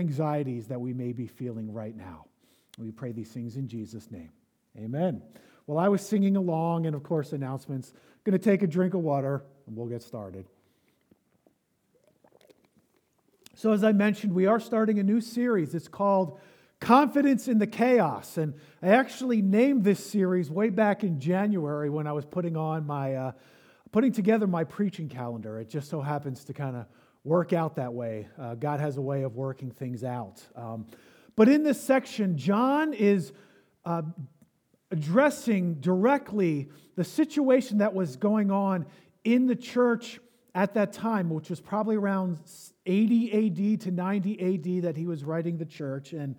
anxieties that we may be feeling right now. We pray these things in Jesus' name. Amen. Well, I was singing along, and of course, announcements. Going to take a drink of water, and we'll get started. So as I mentioned, we are starting a new series. It's called Confidence in the Chaos. And I actually named this series way back in January when I was putting together my preaching calendar. It just so happens to kind of work out that way. God has a way of working things out. But in this section, John is addressing directly the situation that was going on in the church at that time, which was probably around 80 AD to 90 AD that he was writing the church. And,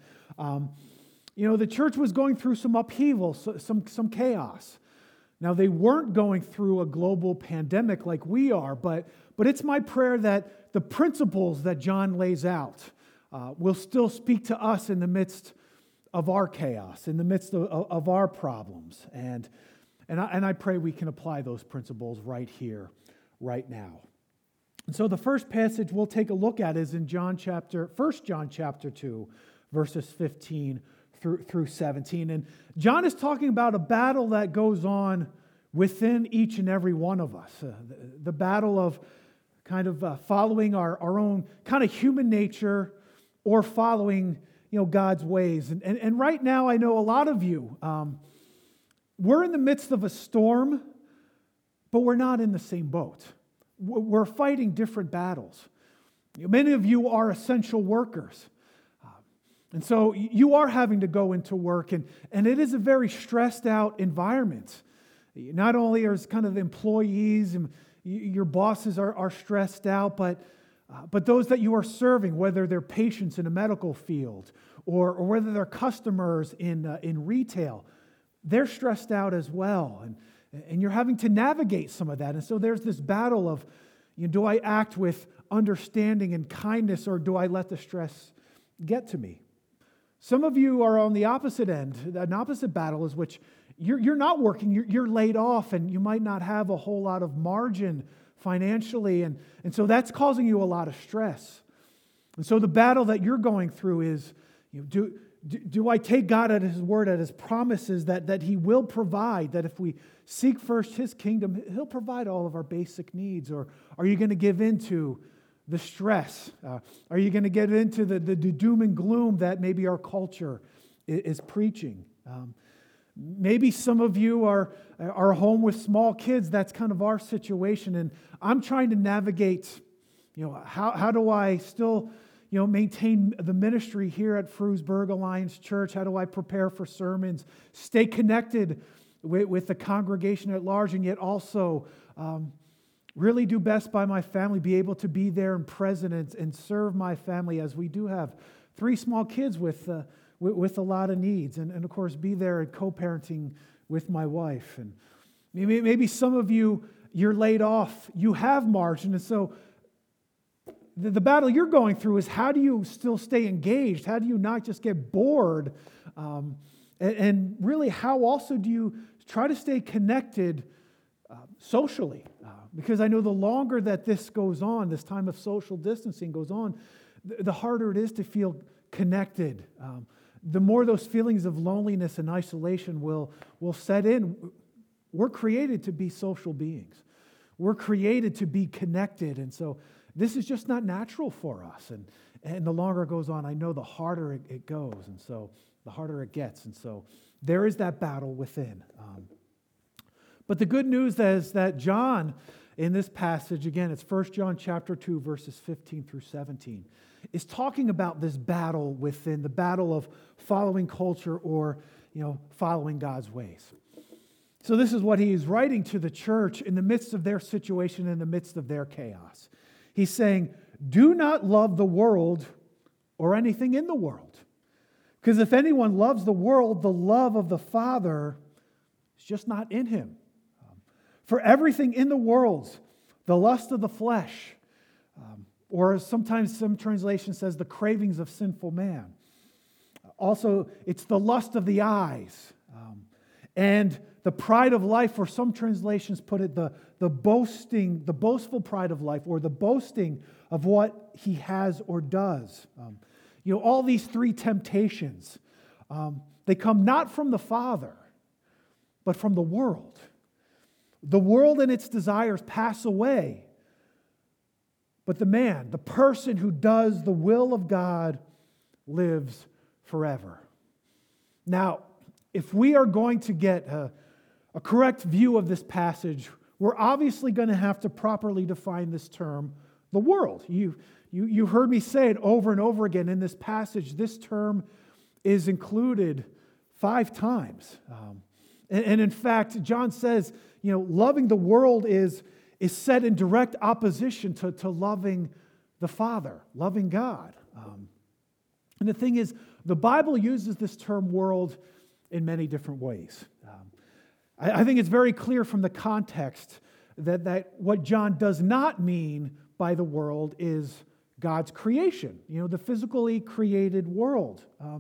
the church was going through some upheaval, some chaos. Now, they weren't going through a global pandemic like we are, but it's my prayer that the principles that John lays out will still speak to us in the midst of our chaos, in the midst of our problems. And I pray we can apply those principles right here, right now. And so the first passage we'll take a look at is in 1 John chapter 2, verses 15 through 17. And John is talking about a battle that goes on within each and every one of us. The battle of kind of following our own kind of human nature or following God's ways. And right now, I know a lot of you, we're in the midst of a storm, but we're not in the same boat. We're fighting different battles. Many of you are essential workers. And so you are having to go into work, and it is a very stressed out environment. Not only are kind of employees and your bosses are stressed out, but those that you are serving, whether they're patients in a medical field or whether they're customers in retail, they're stressed out as well. And you're having to navigate some of that. And so there's this battle of, do I act with understanding and kindness, or do I let the stress get to me? Some of you are on the opposite end. An opposite battle is which you're not working, you're laid off, and you might not have a whole lot of margin financially. And so that's causing you a lot of stress. And so the battle that you're going through is, do I take God at His word, at His promises that He will provide, that if we seek first His kingdom, He'll provide all of our basic needs? Or are you going to give in to the stress? Are you going to get into the doom and gloom that maybe our culture is preaching? Maybe some of you are home with small kids. That's kind of our situation. And I'm trying to navigate, how do I still maintain the ministry here at Frewsburg Alliance Church? How do I prepare for sermons? Stay connected with the congregation at large, and yet also really do best by my family, be able to be there and present and serve my family, as we do have 3 small kids with a lot of needs, and of course be there and co-parenting with my wife. And maybe some of you're laid off, you have margin, and so the battle you're going through is, how do you still stay engaged? How do you not just get bored? And really, how also do you try to stay connected socially? Because I know the longer that this goes on, this time of social distancing goes on, the harder it is to feel connected. The more those feelings of loneliness and isolation will set in. We're created to be social beings. We're created to be connected, and so this is just not natural for us. And the longer it goes on, I know the harder it goes, and so the harder it gets. And so there is that battle within. But the good news is that John, in this passage, again, it's 1 John chapter 2, verses 15 through 17, is talking about this battle within, the battle of following culture or, following God's ways. So this is what he is writing to the church in the midst of their situation, in the midst of their chaos. He's saying, do not love the world or anything in the world. Because if anyone loves the world, the love of the Father is just not in him. For everything in the world, the lust of the flesh, or sometimes some translation says the cravings of sinful man. Also, it's the lust of the eyes, and the pride of life, or some translations put it the boastful pride of life, or the boasting of what he has or does. all these three temptations, they come not from the Father, but from the world. The world and its desires pass away, but the man, the person who does the will of God, lives forever. Now, if we are going to get a correct view of this passage, we're obviously going to have to properly define this term, the world. You heard me say it over and over again in this passage. This term is included 5 times. And in fact, John says, loving the world is set in direct opposition to loving the Father, loving God. And the thing is, the Bible uses this term world in many different ways. I think it's very clear from the context that what John does not mean by the world is God's creation, the physically created world.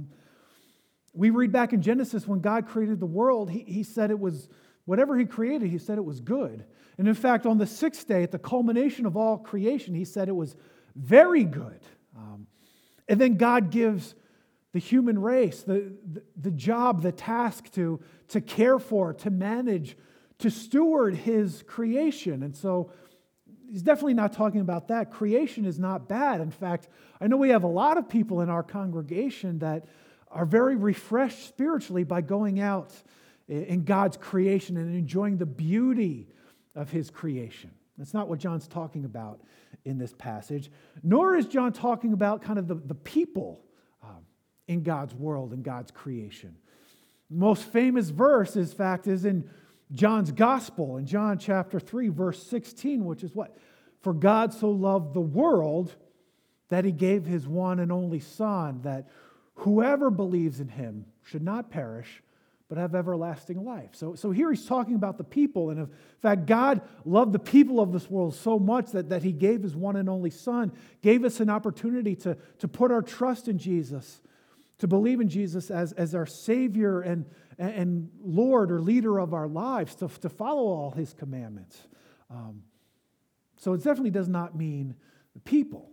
We read back in Genesis when God created the world, he said it was, whatever he created, he said it was good. And in fact, on the 6th day, at the culmination of all creation, he said it was very good. And then God gives the human race the job, the task to care for, to manage, to steward his creation. And so he's definitely not talking about that. Creation is not bad. In fact, I know we have a lot of people in our congregation that are very refreshed spiritually by going out in God's creation and enjoying the beauty of his creation. That's not what John's talking about in this passage, nor is John talking about kind of the people in God's world and God's creation. The most famous verse, in fact, is in John's Gospel, in John chapter 3, verse 16, which is what? For God so loved the world that he gave his one and only Son, that whoever believes in him should not perish, but have everlasting life. So here he's talking about the people. And in fact, God loved the people of this world so much that he gave his one and only Son, gave us an opportunity to put our trust in Jesus, to believe in Jesus as our Savior and Lord or leader of our lives, to follow all his commandments. So it definitely does not mean the people.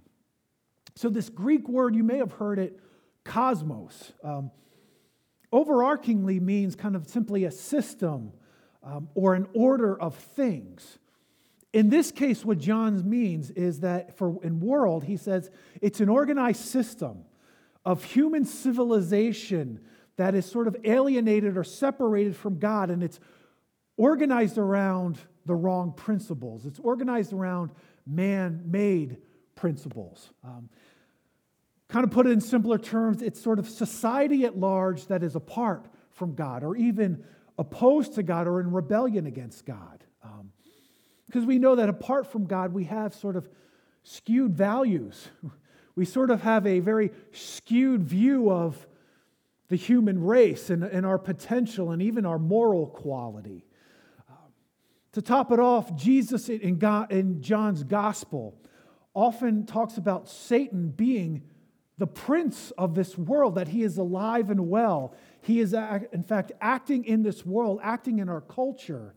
So this Greek word, you may have heard it, cosmos, overarchingly means kind of simply a system or an order of things. In this case, what John means is that in world, he says, it's an organized system of human civilization that is sort of alienated or separated from God, and it's organized around the wrong principles. It's organized around man-made principles. Kind of put it in simpler terms, it's sort of society at large that is apart from God, or even opposed to God, or in rebellion against God. Because we know that apart from God, we have sort of skewed values. We sort of have a very skewed view of the human race and our potential and even our moral quality. To top it off, Jesus in John's Gospel often talks about Satan being the prince of this world, that he is alive and well. He is, in fact, acting in this world, acting in our culture,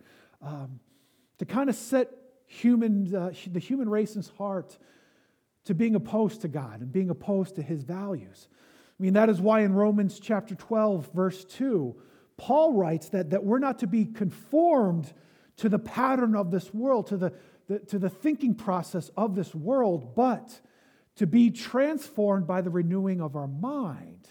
to kind of set the human race's heart to being opposed to God and being opposed to his values. I mean, that is why in Romans chapter 12, verse 2, Paul writes that we're not to be conformed to the pattern of this world, to the thinking process of this world, but to be transformed by the renewing of our mind.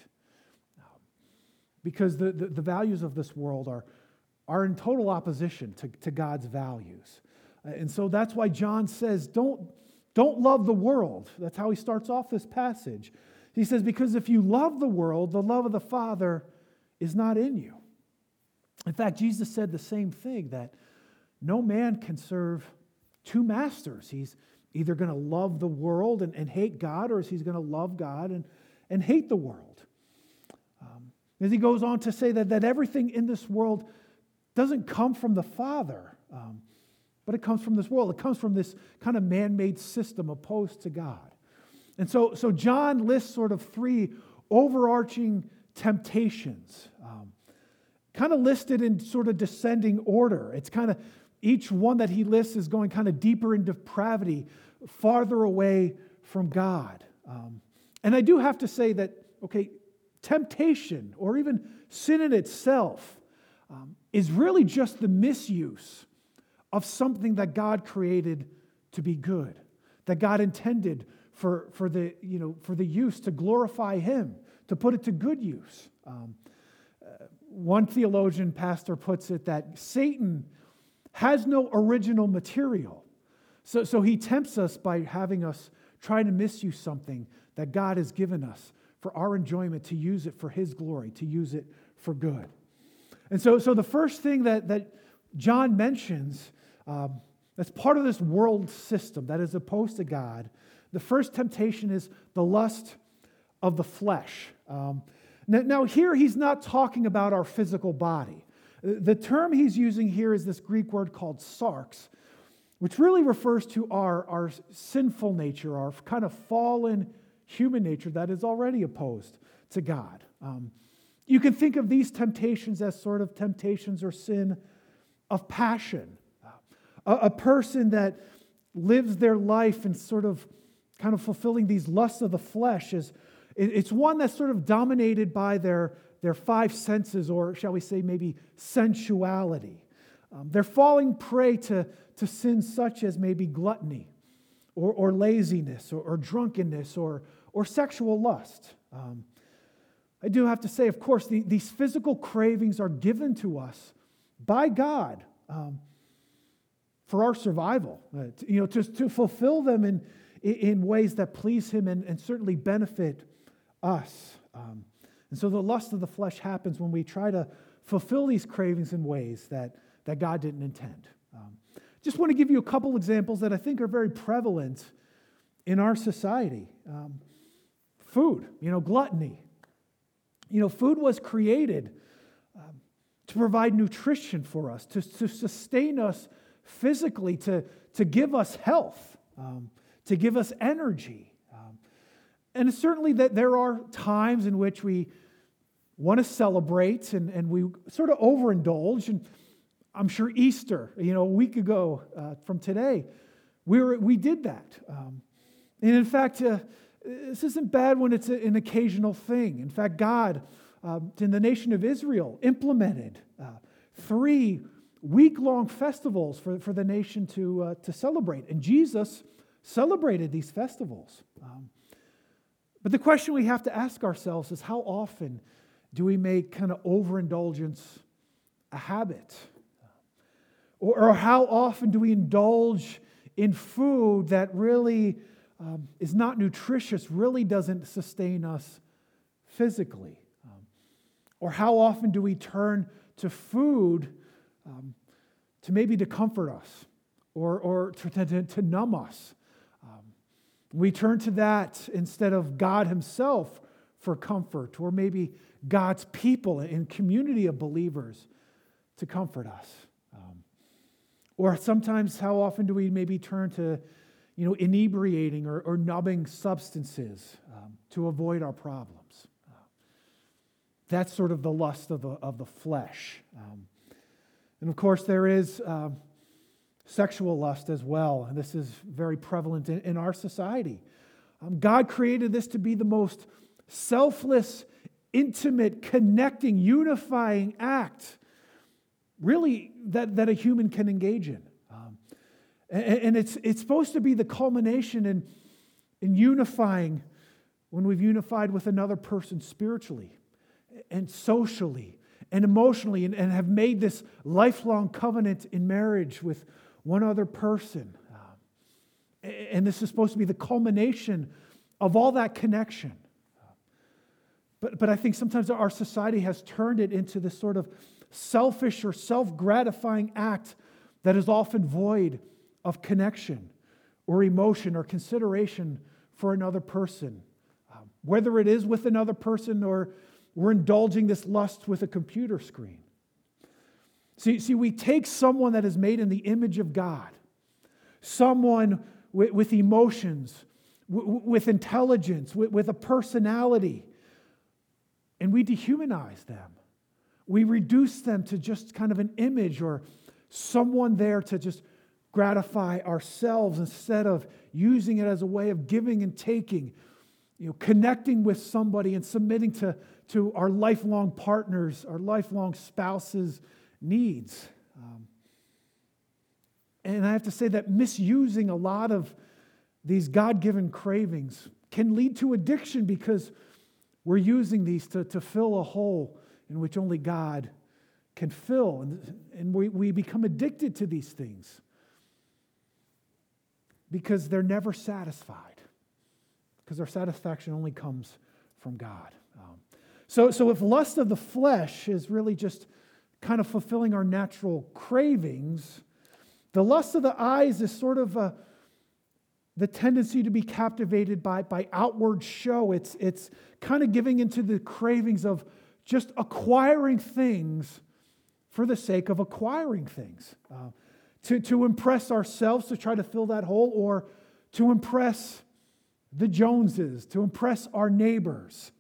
Because the values of this world are in total opposition to God's values. And so that's why John says, don't love the world. That's how he starts off this passage. He says, because if you love the world, the love of the Father is not in you. In fact, Jesus said the same thing, that no man can serve 2 masters. He's either going to love the world and hate God, or he's going to love God and hate the world. As he goes on to say that everything in this world doesn't come from the Father, but it comes from this world. It comes from this kind of man-made system opposed to God. And so John lists sort of 3 overarching temptations, kind of listed in sort of descending order. It's kind of each one that he lists is going kind of deeper into depravity, farther away from God. And I do have to say that, okay, temptation or even sin in itself is really just the misuse of something that God created to be good, that God intended for the use to glorify Him, to put it to good use. One theologian, pastor, puts it that Satan has no original material. So he tempts us by having us try to misuse something that God has given us for our enjoyment, to use it for His glory, to use it for good. And so the first thing that John mentions that's part of this world system that is opposed to God, the first temptation is the lust of the flesh. Now here he's not talking about our physical body. The term he's using here is this Greek word called sarx, which really refers to our sinful nature, our kind of fallen human nature that is already opposed to God. You can think of these temptations as sort of temptations or sin of passion. A person that lives their life in sort of kind of fulfilling these lusts of the flesh it's one that's sort of dominated by their five senses, or shall we say maybe sensuality. They're falling prey to sins such as maybe gluttony or laziness or drunkenness or sexual lust. I do have to say, of course, these physical cravings are given to us by God for our survival, to fulfill them in ways that please Him and certainly benefit us. And so the lust of the flesh happens when we try to fulfill these cravings in ways that God didn't intend. Just want to give you a couple examples that I think are very prevalent in our society. Food, gluttony. Food was created to provide nutrition for us, to sustain us physically, to give us health, to give us energy. And it's certainly that there are times in which we want to celebrate and we sort of overindulge. And I'm sure Easter, a week ago from today, we did that. And in fact, this isn't bad when it's an occasional thing. In fact, God, in the nation of Israel, implemented 3 week-long festivals for the nation to celebrate. And Jesus celebrated these festivals. But the question we have to ask ourselves is, how often do we make kind of overindulgence a habit? Or how often do we indulge in food that really is not nutritious, really doesn't sustain us physically? Or how often do we turn to food to comfort us or to numb us? We turn to that instead of God Himself for comfort, or maybe God's people and community of believers to comfort us. Or sometimes, how often do we maybe turn to, inebriating or numbing substances to avoid our problems? That's sort of the lust of the flesh. And of course, there is sexual lust as well, and this is very prevalent in our society. God created this to be the most selfless, intimate, connecting, unifying act, really, that a human can engage in. And it's supposed to be the culmination in unifying when we've unified with another person spiritually and socially and emotionally and have made this lifelong covenant in marriage with one other person. And this is supposed to be the culmination of all that connection. But I think sometimes our society has turned it into this sort of selfish or self-gratifying act that is often void of connection or emotion or consideration for another person. Whether it is with another person or we're indulging this lust with a computer screen. See, we take someone that is made in the image of God, someone with emotions, with intelligence, with a personality, and we dehumanize them. We reduce them to just kind of an image or someone there to just gratify ourselves instead of using it as a way of giving and taking, connecting with somebody and submitting to our lifelong partners, our lifelong spouses' needs. And I have to say that misusing a lot of these God-given cravings can lead to addiction because we're using these to fill a hole in which only God can fill. And we become addicted to these things because they're never satisfied, because our satisfaction only comes from God. So if lust of the flesh is really just kind of fulfilling our natural cravings, the lust of the eyes is sort of the tendency to be captivated by outward show. It's kind of giving into the cravings of just acquiring things for the sake of acquiring things. To impress ourselves, to try to fill that hole, or to impress the Joneses, to impress our neighbors,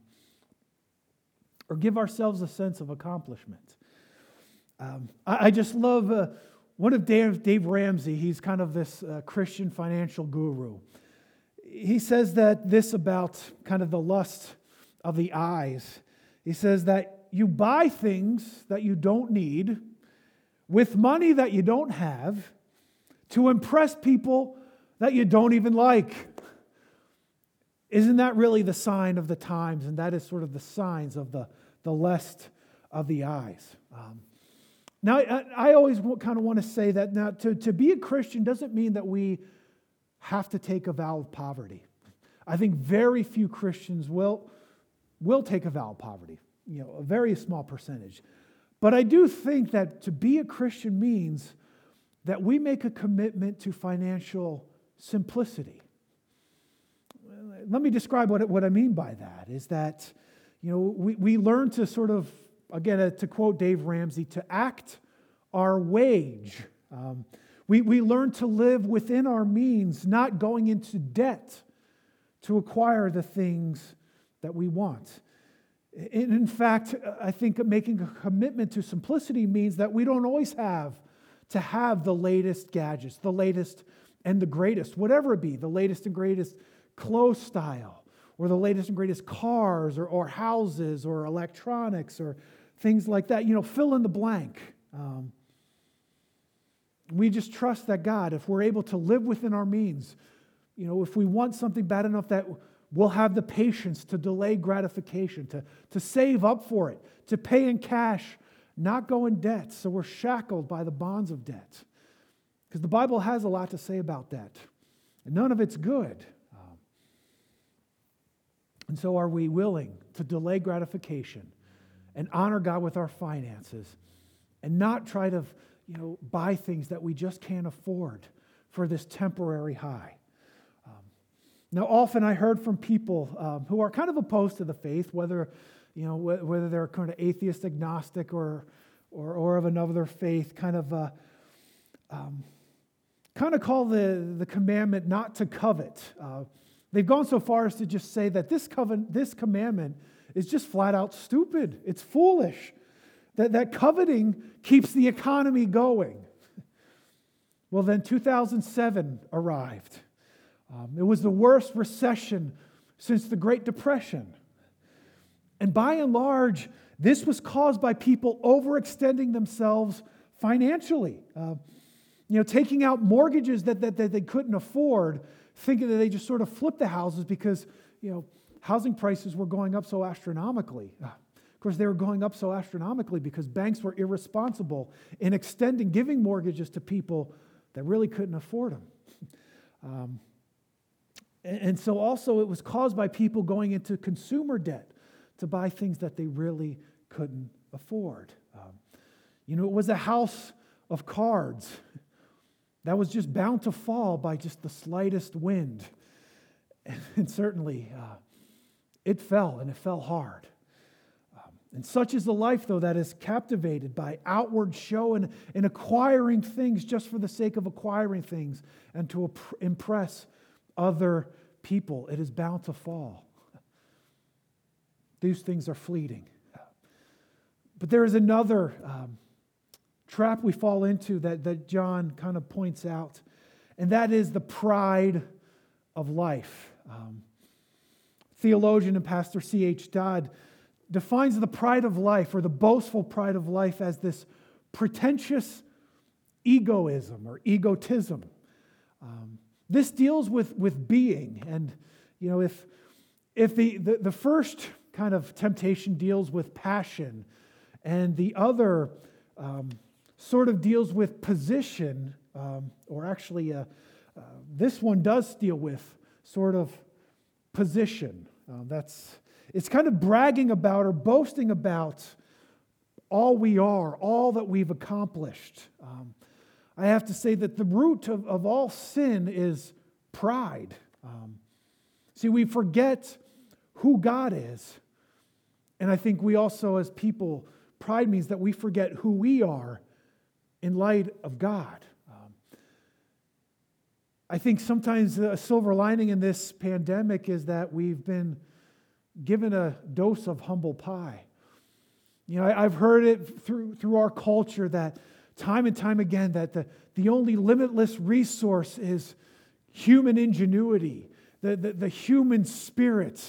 or give ourselves a sense of accomplishment. I just love one of Dave Ramsey. He's kind of this Christian financial guru. He says that this about kind of the lust of the eyes. He says that you buy things that you don't need with money that you don't have to impress people that you don't even like. Isn't that really the sign of the times? And that is sort of the signs of the lust of the eyes. Now, I always kind of want to say that now to be a Christian doesn't mean that we have to take a vow of poverty. I think very few Christians will take a vow of poverty, a very small percentage. But I do think that to be a Christian means that we make a commitment to financial simplicity. Let me describe what I mean by that, is that we learn to sort of, again, to quote Dave Ramsey, to act our wage. We learn to live within our means, not going into debt to acquire the things that we want. In fact, I think making a commitment to simplicity means that we don't always have to have the latest gadgets, the latest and the greatest, whatever it be, the latest and greatest clothes style, or the latest and greatest cars, or houses, or electronics, or things like that. Fill in the blank. We just trust that God, if we're able to live within our means, if we want something bad enough, that we'll have the patience to delay gratification, to save up for it, to pay in cash, not go in debt, so we're shackled by the bonds of debt. Because the Bible has a lot to say about that, and none of it's good. And so are we willing to delay gratification and honor God with our finances and not try to buy things that we just can't afford for this temporary high? Now, often I heard from people who are kind of opposed to the faith, whether they're kind of atheist, agnostic, or of another faith, kind of call the commandment not to covet. They've gone so far as to just say that this commandment is just flat out stupid. It's foolish. That coveting keeps the economy going. Well, then 2007 arrived. It was the worst recession since the Great Depression. And by and large, this was caused by people overextending themselves financially. Taking out mortgages that they couldn't afford, thinking that they just sort of flipped the houses because, housing prices were going up so astronomically. Of course, they were going up so astronomically because banks were irresponsible in giving mortgages to people that really couldn't afford them. And so also it was caused by people going into consumer debt to buy things that they really couldn't afford. It was a house of cards that was just bound to fall by just the slightest wind. And certainly it fell, and it fell hard. And such is the life, though, that is captivated by outward show and acquiring things just for the sake of acquiring things and to impress other people. It is bound to fall. These things are fleeting. But there is another trap we fall into that John kind of points out, and that is the pride of life. theologian and pastor C.H. Dodd defines the pride of life, or the boastful pride of life, as this pretentious egoism or egotism. This deals with being. And, if the first kind of temptation deals with passion, and the other sort of deals with position, or actually this one does deal with sort of position. It's kind of bragging about or boasting about all we are, all that we've accomplished. I have to say that the root of all sin is pride. See, we forget who God is. And I think we also, as people, pride means that we forget who we are in light of God. I think sometimes a silver lining in this pandemic is that we've been given a dose of humble pie. I've heard it through our culture that time and time again that the only limitless resource is human ingenuity, the human spirit.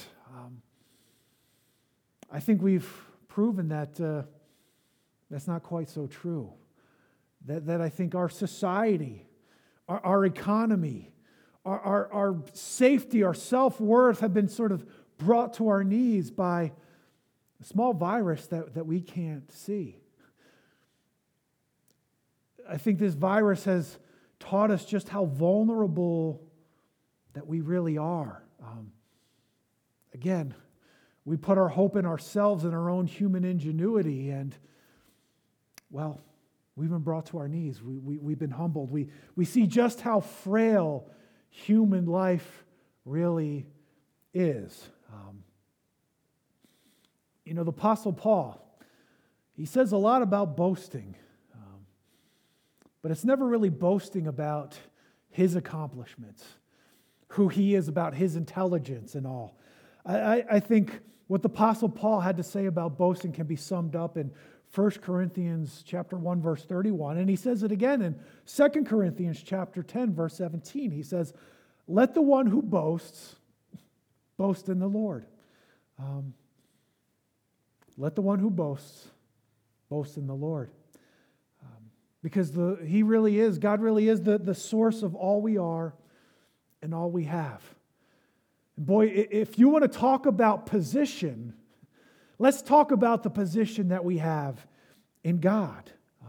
I think we've proven that that's not quite so true. That I think our society, our economy, our safety, our self-worth have been sort of brought to our knees by a small virus that we can't see. I think this virus has taught us just how vulnerable that we really are. Again, we put our hope in ourselves and our own human ingenuity, and, well, we've been brought to our knees. We've been humbled. We see just how frail human life really is. The Apostle Paul, he says a lot about boasting, but it's never really boasting about his accomplishments, who he is, about his intelligence and all. I think what the Apostle Paul had to say about boasting can be summed up in 1 Corinthians chapter 1, verse 31. And he says it again in 2 Corinthians chapter 10, verse 17. He says, "Let the one who boasts boast in the Lord." Let the one who boasts boast in the Lord. Because God really is the source of all we are and all we have. And boy, if you want to talk about position, let's talk about the position that we have in God.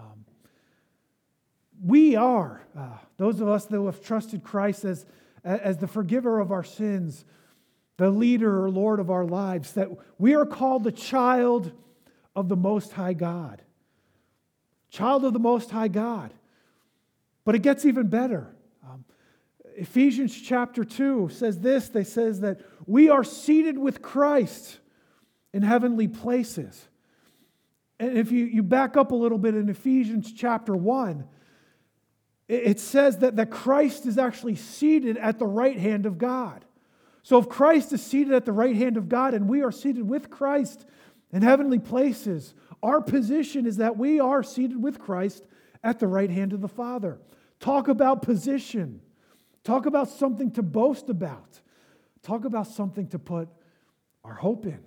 We are, those of us that have trusted Christ as the forgiver of our sins, the leader or Lord of our lives, that we are called the child of the Most High God. Child of the Most High God. But it gets even better. Ephesians chapter 2 says this. They says that we are seated with Christ in heavenly places. And if you back up a little bit in Ephesians chapter 1, it says that Christ is actually seated at the right hand of God. So if Christ is seated at the right hand of God and we are seated with Christ in heavenly places, our position is that we are seated with Christ at the right hand of the Father. Talk about position. Talk about something to boast about. Talk about something to put our hope in.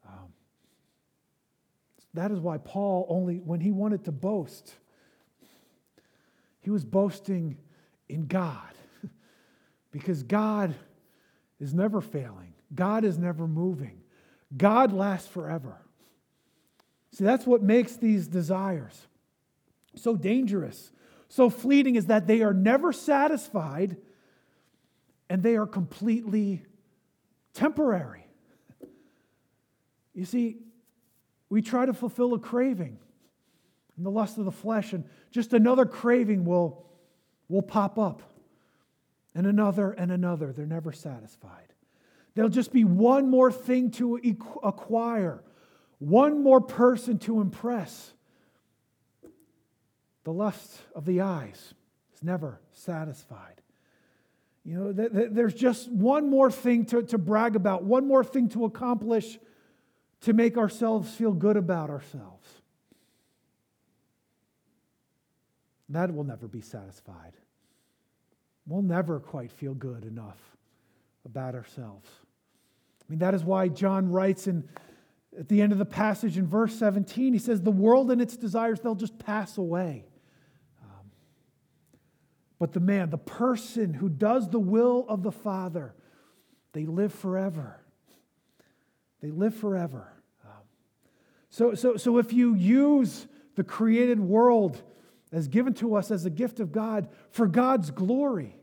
That is why Paul, when he wanted to boast, he was boasting in God. Because God is never failing. God is never moving. God lasts forever. See, that's what makes these desires so dangerous, so fleeting, is that they are never satisfied and they are completely temporary. You see, we try to fulfill a craving in the lust of the flesh, and just another craving will pop up. And another and another. They're never satisfied. There'll just be one more thing to acquire, one more person to impress. The lust of the eyes is never satisfied. There's just one more thing to brag about, one more thing to accomplish to make ourselves feel good about ourselves. That will never be satisfied. We'll never quite feel good enough about ourselves. I mean, that is why John writes at the end of the passage in verse 17, he says, the world and its desires, they'll just pass away. But the person who does the will of the Father, they live forever. They live forever. So if you use the created world as given to us as a gift of God for God's glory,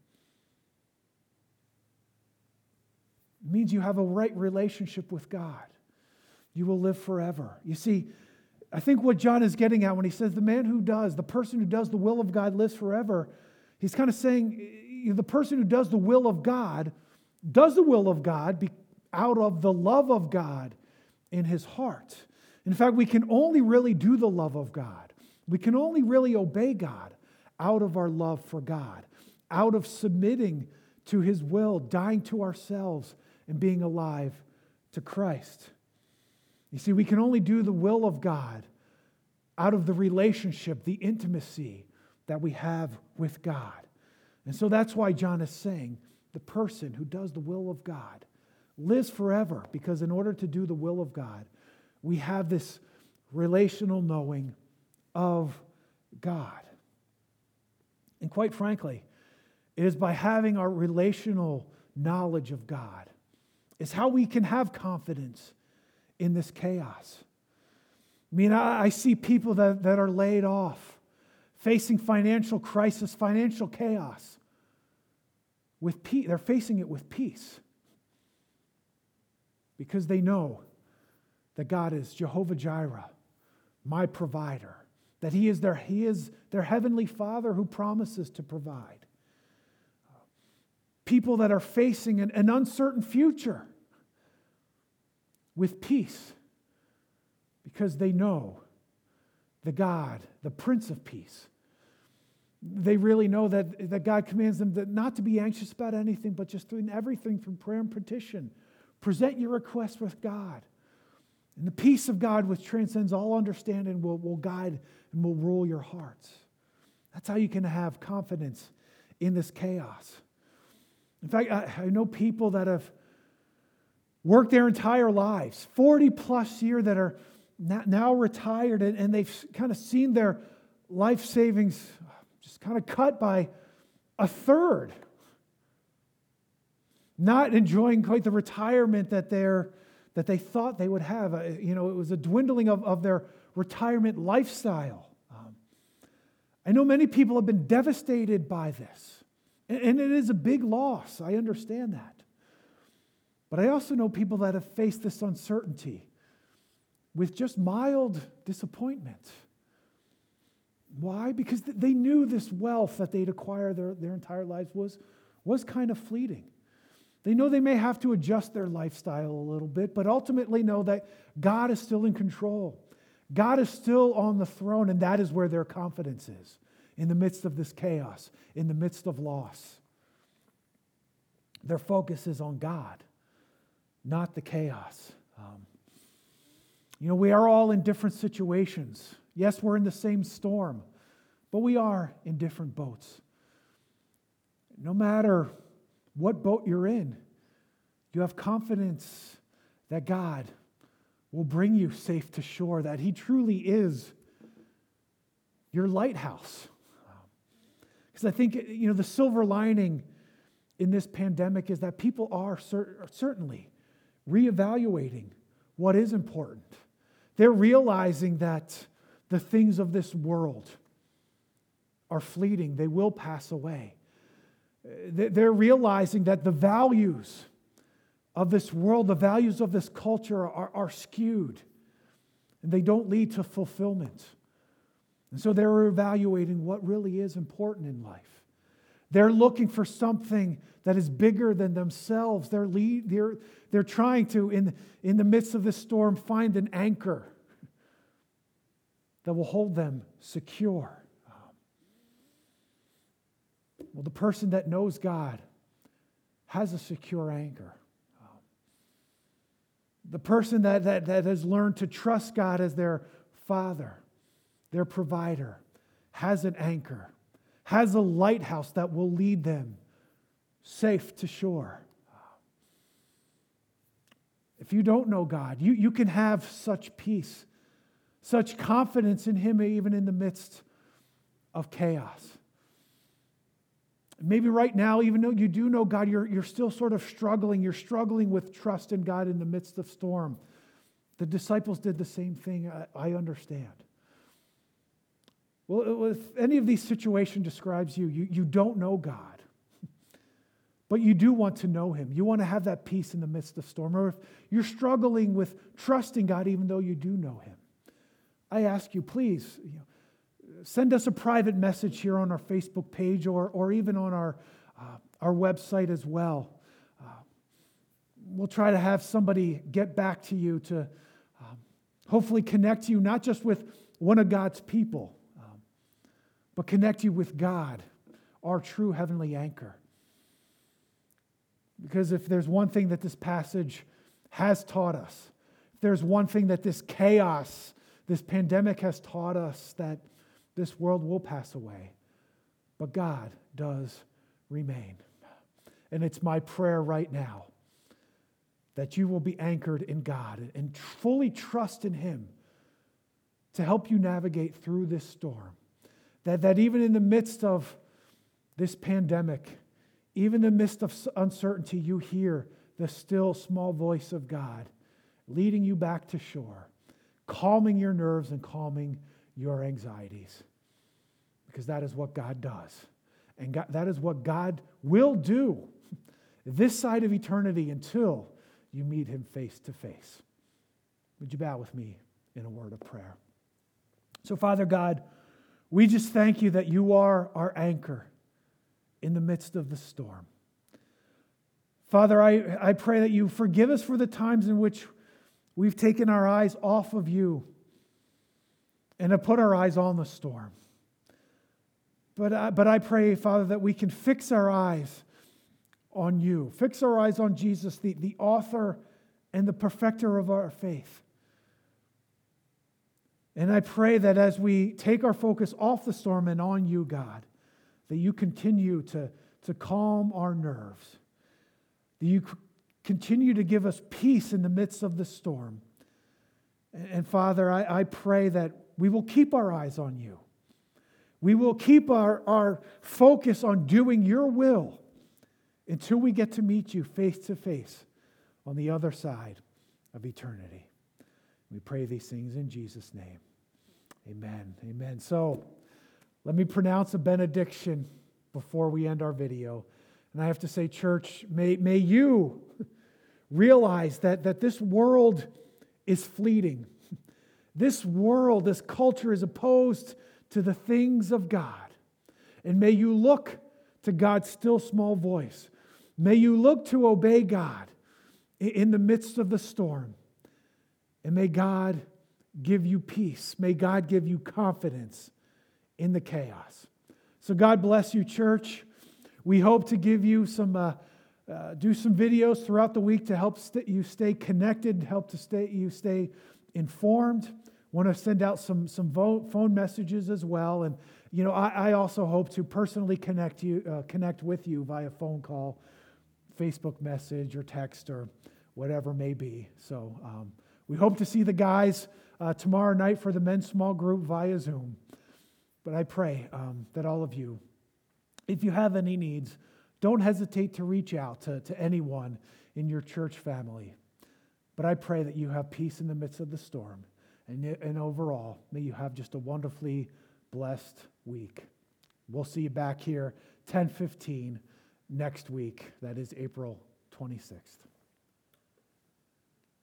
it means you have a right relationship with God. You will live forever. You see, I think what John is getting at when he says the person who does the will of God lives forever, he's kind of saying the person who does the will of God out of the love of God in his heart. In fact, we can only really do the love of God. We can only really obey God out of our love for God, out of submitting to his will, dying to ourselves, and being alive to Christ. You see, we can only do the will of God out of the relationship, the intimacy that we have with God. And so that's why John is saying the person who does the will of God lives forever, because in order to do the will of God, we have this relational knowing of God. And quite frankly, it is by having our relational knowledge of God is how we can have confidence in this chaos. I mean, I see people that are laid off, facing financial crisis, financial chaos. With peace, they're facing it with peace because they know that God is Jehovah Jireh, my provider, that He is their heavenly Father who promises to provide. People that are facing an uncertain future with peace because they know the God, the Prince of Peace. They really know that God commands them not to be anxious about anything, but just doing everything from prayer and petition. Present your requests with God. And the peace of God, which transcends all understanding, will guide and will rule your hearts. That's how you can have confidence in this chaos. In fact, I know people that have worked their entire lives, 40 plus years, that are now retired, and they've kind of seen their life savings just kind of cut by a third. Not enjoying quite the retirement that they thought they would have. It was a dwindling of their retirement lifestyle. I know many people have been devastated by this. And it is a big loss. I understand that. But I also know people that have faced this uncertainty with just mild disappointment. Why? Because they knew this wealth that they'd acquired their entire lives was kind of fleeting. They know they may have to adjust their lifestyle a little bit, but ultimately know that God is still in control. God is still on the throne, and that is where their confidence is, in the midst of this chaos, in the midst of loss. Their focus is on God, not the chaos. We are all in different situations. Yes, we're in the same storm, but we are in different boats. No matter what boat you're in, you have confidence that God will bring you safe to shore, that He truly is your lighthouse. Because I think, the silver lining in this pandemic is that people are certainly reevaluating what is important. They're realizing that the things of this world are fleeting. They will pass away. They're realizing that the values of this world, the values of this culture are skewed, and they don't lead to fulfillment. And so they're evaluating what really is important in life. They're looking for something that is bigger than themselves. They're trying to, in the midst of this storm, find an anchor that will hold them secure. Well, the person that knows God has a secure anchor. The person that has learned to trust God as their Father, their provider, has an anchor, has a lighthouse that will lead them safe to shore. if you don't know God, you can have such peace, such confidence in Him even in the midst of chaos. Maybe right now, even though you do know God, you're still sort of struggling. You're struggling with trust in God in the midst of storm. The disciples did the same thing. I understand. Well, if any of these situations describes you don't know God, but you do want to know Him. You want to have that peace in the midst of storm. Or if you're struggling with trusting God even though you do know Him, I ask you, please, send us a private message here on our Facebook page or even on our website as well. We'll try to have somebody get back to you to hopefully connect you not just with one of God's people, but connect you with God, our true heavenly anchor. Because if there's one thing that this passage has taught us, if there's one thing that this chaos, this pandemic has taught us, that this world will pass away, but God does remain. And it's my prayer right now that you will be anchored in God and fully trust in Him to help you navigate through this storm. That even in the midst of this pandemic, even in the midst of uncertainty, you hear the still small voice of God leading you back to shore, calming your nerves and calming your anxieties. Because that is what God does. And that is what God will do this side of eternity until you meet Him face to face. Would you bow with me in a word of prayer? So, Father God, we just thank you that you are our anchor in the midst of the storm. Father, I pray that you forgive us for the times in which we've taken our eyes off of you and have put our eyes on the storm. But I pray, Father, that we can fix our eyes on you. Fix our eyes on Jesus, the author and the perfecter of our faith. And I pray that as we take our focus off the storm and on you, God, that you continue to calm our nerves. That you continue to give us peace in the midst of the storm. And Father, I pray that we will keep our eyes on you. We will keep our focus on doing your will until we get to meet you face to face on the other side of eternity. We pray these things in Jesus' name. Amen. Amen. So let me pronounce a benediction before we end our video. And I have to say, church, may you realize that this world is fleeting. This world, this culture is opposed to the things of God. And may you look to God's still small voice. May you look to obey God in the midst of the storm. And may God give you peace. May God give you confidence in the chaos. So God bless you, church. We hope to give you do some videos throughout the week to help you stay connected, help you stay informed. Want to send out some phone messages as well. And, I also hope to personally connect with you via phone call, Facebook message, or text, or whatever may be. So we hope to see the guys tomorrow night for the men's small group via Zoom. But I pray that all of you, if you have any needs, don't hesitate to reach out to anyone in your church family. But I pray that you have peace in the midst of the storm. And overall, may you have just a wonderfully blessed week. We'll see you back here 10:15 next week. That is April 26th.